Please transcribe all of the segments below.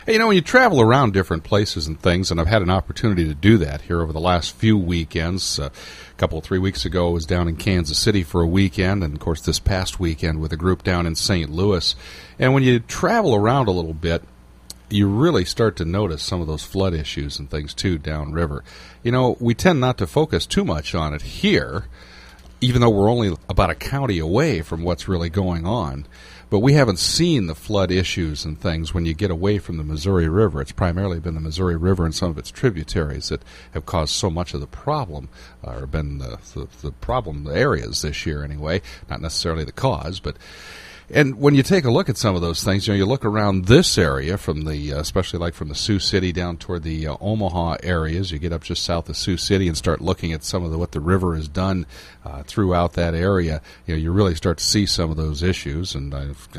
Hey, when you travel around different places and things, and I've had an opportunity to do that here over the last few weekends. A couple, 3 weeks ago, I was down in Kansas City for a weekend, and, of course, this past weekend with a group down in St. Louis. And when you travel around a little bit, you really start to notice some of those flood issues and things, too, downriver. We tend not to focus too much on it here, even though we're only about a county away from what's really going on. But we haven't seen the flood issues and things when you get away from the Missouri River. It's primarily been the Missouri River and some of its tributaries that have caused so much of the problem, or been the problem areas this year anyway. Not necessarily the cause, but... And when you take a look at some of those things, you look around this area from the, especially like from the Sioux City down toward the Omaha areas, you get up just south of Sioux City and start looking at some of what the river has done throughout that area. You really start to see some of those issues. And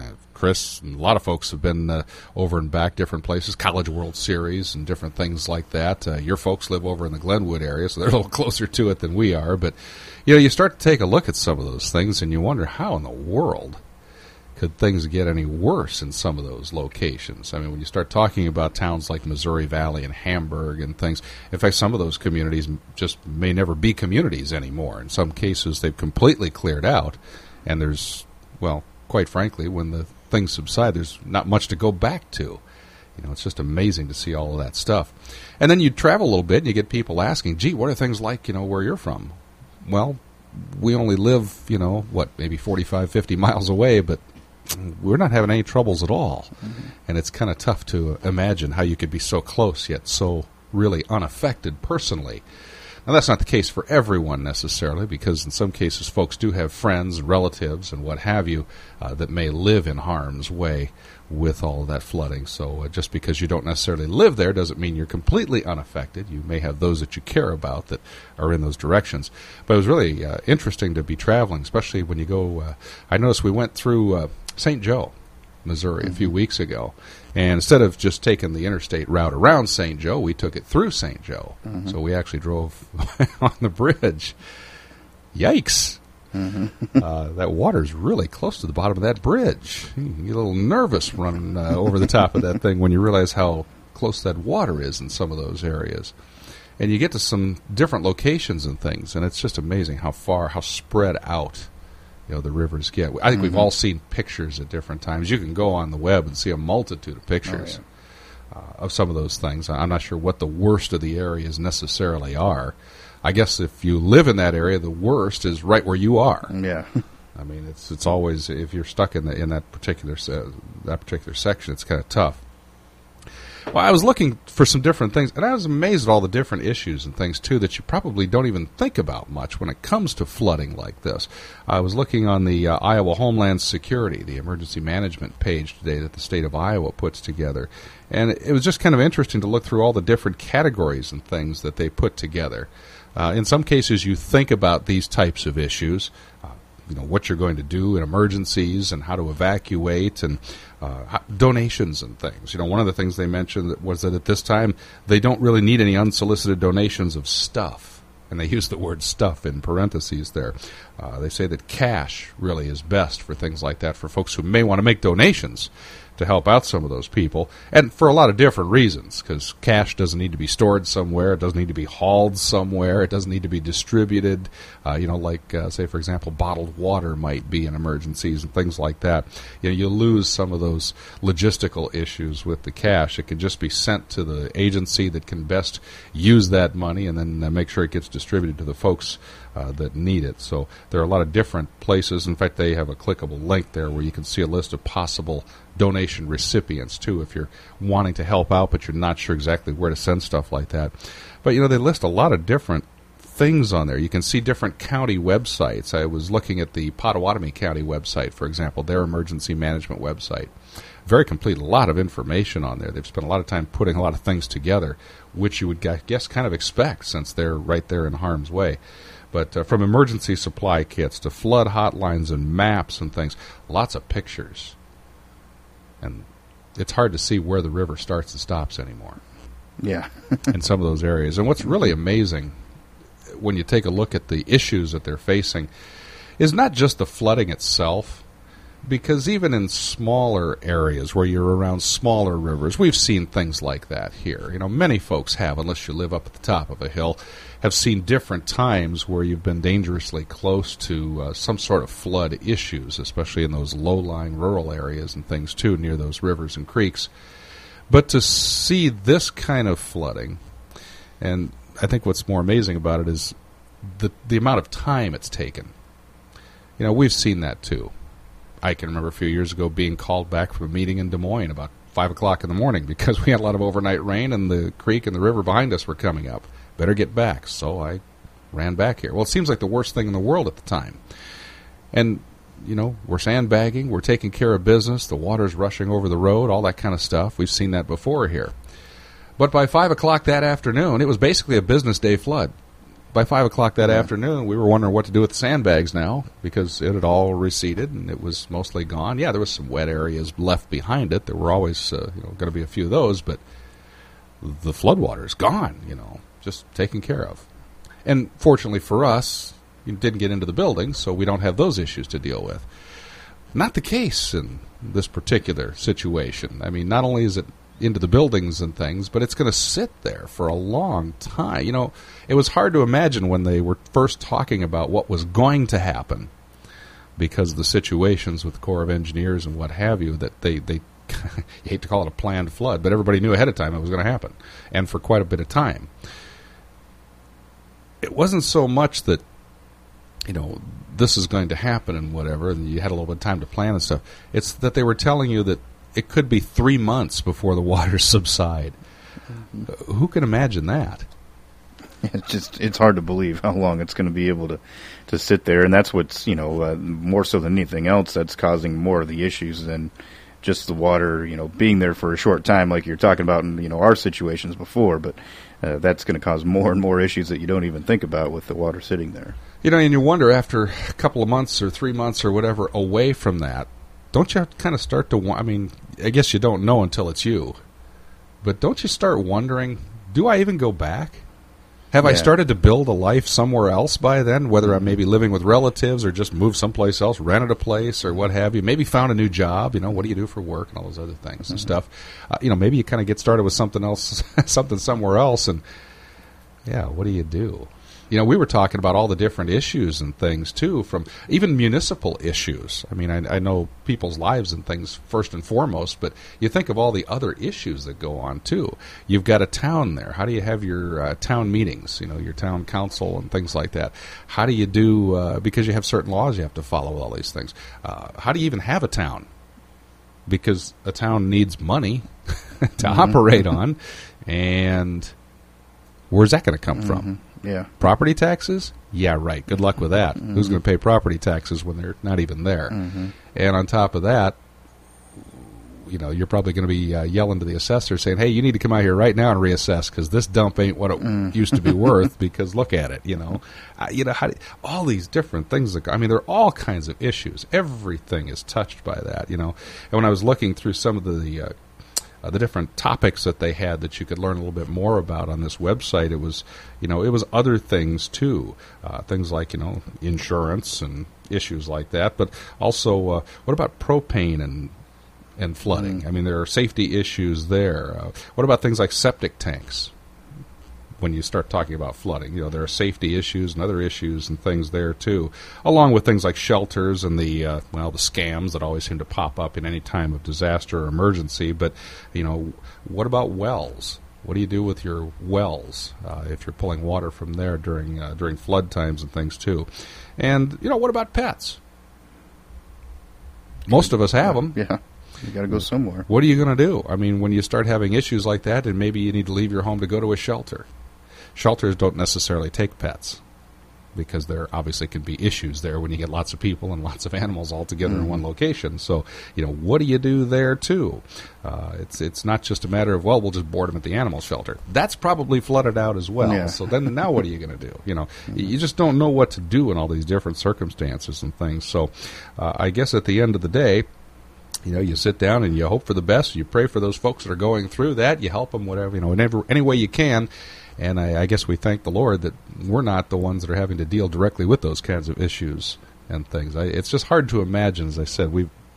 Chris and a lot of folks have been over and back different places, College World Series and different things like that. Your folks live over in the Glenwood area, so they're a little closer to it than we are. But you start to take a look at some of those things, and you wonder how in the world could things get any worse in some of those locations? I mean, when you start talking about towns like Missouri Valley and Hamburg and things, in fact, some of those communities just may never be communities anymore. In some cases, they've completely cleared out, and there's, well, quite frankly, when the things subside, there's not much to go back to. It's just amazing to see all of that stuff. And then you travel a little bit, and you get people asking, gee, what are things like, where you're from? Well, we only live, maybe 45, 50 miles away, but we're not having any troubles at all. Mm-hmm. And it's kind of tough to imagine how you could be so close yet so really unaffected personally. Now, that's not the case for everyone necessarily, because in some cases folks do have friends and relatives and what have you that may live in harm's way with all of that flooding. So just because you don't necessarily live there doesn't mean you're completely unaffected. You may have those that you care about that are in those directions. But it was really interesting to be traveling, especially when you go, I noticed we went through St. Joe, Missouri, a few weeks ago. And instead of just taking the interstate route around St. Joe, we took it through St. Joe. Mm-hmm. So we actually drove on the bridge. Yikes. Mm-hmm. That water's really close to the bottom of that bridge. You get a little nervous running over the top of that thing when you realize how close that water is in some of those areas. And you get to some different locations and things, and it's just amazing how spread out the rivers get. I think we've all seen pictures at different times. You can go on the web and see a multitude of pictures of some of those things. I'm not sure what the worst of the areas necessarily are. I guess if you live in that area, the worst is right where you are. Yeah. I mean, it's always, if you're stuck in that particular section, it's kind of tough. Well, I was looking for some different things, and I was amazed at all the different issues and things, too, that you probably don't even think about much when it comes to flooding like this. I was looking on the Iowa Homeland Security, the emergency management page today that the state of Iowa puts together, and it was just kind of interesting to look through all the different categories and things that they put together. In some cases, you think about these types of issues, what you're going to do in emergencies and how to evacuate and donations and things. One of the things they mentioned was that at this time they don't really need any unsolicited donations of stuff, and they use the word stuff in parentheses there. They say that cash really is best for things like that for folks who may want to make donations to help out some of those people, and for a lot of different reasons, because cash doesn't need to be stored somewhere, it doesn't need to be hauled somewhere, it doesn't need to be distributed, say, for example, bottled water might be in emergencies and things like that. You lose some of those logistical issues with the cash. It can just be sent to the agency that can best use that money and then make sure it gets distributed to the folks that need it. So there are a lot of different places. In fact, they have a clickable link there where you can see a list of possible donation recipients, too, if you're wanting to help out but you're not sure exactly where to send stuff like that. But, they list a lot of different things on there. You can see different county websites. I was looking at the Pottawatomie County website, for example, their emergency management website. Very complete, a lot of information on there. They've spent a lot of time putting a lot of things together, which you would guess kind of expect since they're right there in harm's way. But from emergency supply kits to flood hotlines and maps and things, lots of pictures. And it's hard to see where the river starts and stops anymore. Yeah. In some of those areas. And what's really amazing when you take a look at the issues that they're facing is not just the flooding itself, Because even in smaller areas where you're around smaller rivers, we've seen things like that here. You know, many folks have, unless you live up at the top of a hill, have seen different times where you've been dangerously close to some sort of flood issues, especially in those low-lying rural areas and things, too, near those rivers and creeks. But to see this kind of flooding, and I think what's more amazing about it is the amount of time it's taken. You know, we've seen that, too. I can remember a few years ago being called back from a meeting in Des Moines about 5 o'clock in the morning because we had a lot of overnight rain and the creek and the river behind us were coming up. Better get back. So I ran back here. Well, it seems like the worst thing in the world at the time. And, you know, we're sandbagging, we're taking care of business, the water's rushing over the road, all that kind of stuff. We've seen that before here. But by 5 o'clock that afternoon, it was basically a business day flood. By 5 o'clock that afternoon, we were wondering what to do with the sandbags now because it had all receded and it was mostly gone. Yeah, there was some wet areas left behind it. There were always going to be a few of those, but the floodwater's gone, just taken care of. And fortunately for us, you didn't get into the building, so we don't have those issues to deal with. Not the case in this particular situation. I mean, not only is it into the buildings and things, but it's going to sit there for a long time. It was hard to imagine when they were first talking about what was going to happen because of the situations with the Corps of Engineers and what have you, that they you hate to call it a planned flood, but everybody knew ahead of time it was going to happen, and for quite a bit of time. It wasn't so much that, this is going to happen and whatever, and you had a little bit of time to plan and stuff. It's that they were telling you that it could be 3 months before the waters subside. Mm-hmm. Who can imagine that? It's hard to believe how long it's going to be able to sit there, and that's what's, more so than anything else that's causing more of the issues than just the water, being there for a short time like you're talking about in, our situations before, but that's going to cause more and more issues that you don't even think about with the water sitting there. And you wonder after a couple of months or 3 months or whatever away from that, don't you kind of start to, I guess you don't know until it's you, but don't you start wondering, do I even go back? Have I started to build a life somewhere else by then, whether I'm maybe living with relatives or just moved someplace else, rented a place or what have you, maybe found a new job, what do you do for work and all those other things and stuff. Maybe you kind of get started with something else, something somewhere else, and, what do you do? We were talking about all the different issues and things, too, from even municipal issues. I know people's lives and things first and foremost, but you think of all the other issues that go on, too. You've got a town there. How do you have your town meetings, your town council and things like that? How do you do, because you have certain laws you have to follow with all these things. How do you even have a town? Because a town needs money to operate on, and where's that going to come from? Yeah. Property taxes? Yeah, right. Good luck with that. Mm-hmm. Who's going to pay property taxes when they're not even there? Mm-hmm. And on top of that, you're probably going to be yelling to the assessor saying, hey, you need to come out here right now and reassess because this dump ain't what it used to be worth because look at it, all these different things. There are all kinds of issues. Everything is touched by that, And when I was looking through some of the different topics that they had that you could learn a little bit more about on this website, it was, it was other things too, things like, insurance and issues like that, but also what about propane and flooding? There are safety issues there. What about things like septic tanks? When you start talking about flooding, there are safety issues and other issues and things there too, along with things like shelters and the scams that always seem to pop up in any time of disaster or emergency. But, what about wells? What do you do with your wells if you're pulling water from there during flood times and things too? And, what about pets? Most of us have them. Yeah. You got to go somewhere. What are you going to do? When you start having issues like that, and maybe you need to leave your home to go to a shelter. Shelters don't necessarily take pets because there obviously can be issues there when you get lots of people and lots of animals all together in one location. So, what do you do there, too? It's not just a matter of, we'll just board them at the animal shelter. That's probably flooded out as well. Yeah. So then now what are you going to do? You just don't know what to do in all these different circumstances and things. So I guess at the end of the day, you sit down and you hope for the best. You pray for those folks that are going through that. You help them, whatever, in any way you can. And I guess we thank the Lord that we're not the ones that are having to deal directly with those kinds of issues and things. It's just hard to imagine, as I said.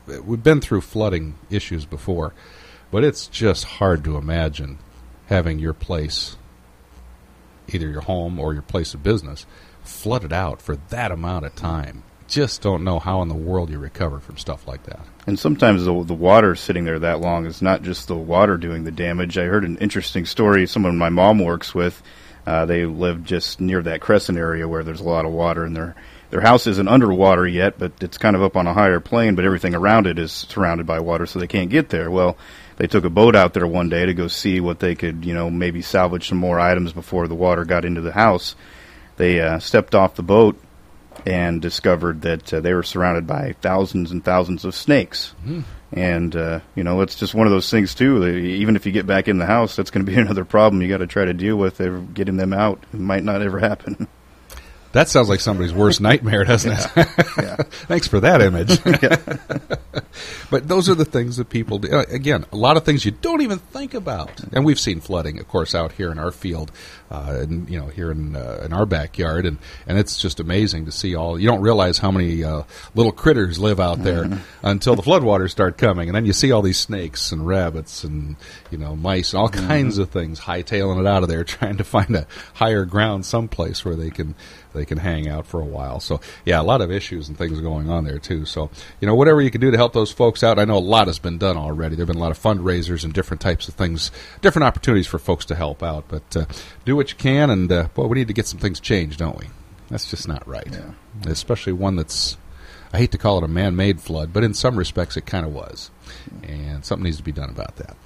we've been through flooding issues before, but it's just hard to imagine having your place, either your home or your place of business, flooded out for that amount of time. Just don't know how in the world you recover from stuff like that. And sometimes the water sitting there that long is not just the water doing the damage. I heard an interesting story. Someone my mom works with, they live just near that Crescent area where there's a lot of water, and their house isn't underwater yet, but it's kind of up on a higher plane, but everything around it is surrounded by water, so they can't get there. Well, they took a boat out there one day to go see what they could, maybe salvage some more items before the water got into the house. They stepped off the boat and discovered that they were surrounded by thousands and thousands of snakes. Mm. And, it's just one of those things, too. Even if you get back in the house, that's going to be another problem you got to try to deal with, getting them out. It might not ever happen. That sounds like somebody's worst nightmare, doesn't it? Yeah. Thanks for that image. But those are the things that people do. Again, a lot of things you don't even think about. And we've seen flooding, of course, out here in our field, here in our backyard, and it's just amazing to see all. You don't realize how many little critters live out there until the floodwaters start coming, and then you see all these snakes and rabbits and mice and all kinds of things hightailing it out of there, trying to find a higher ground someplace where they can hang out for a while. So, yeah, a lot of issues and things going on there, too. So, whatever you can do to help those folks out, I know a lot has been done already. There have been a lot of fundraisers and different types of things, different opportunities for folks to help out. But do what you can, and, we need to get some things changed, don't we? That's just not right. Yeah. Especially one that's, I hate to call it a man-made flood, but in some respects it kind of was. And something needs to be done about that.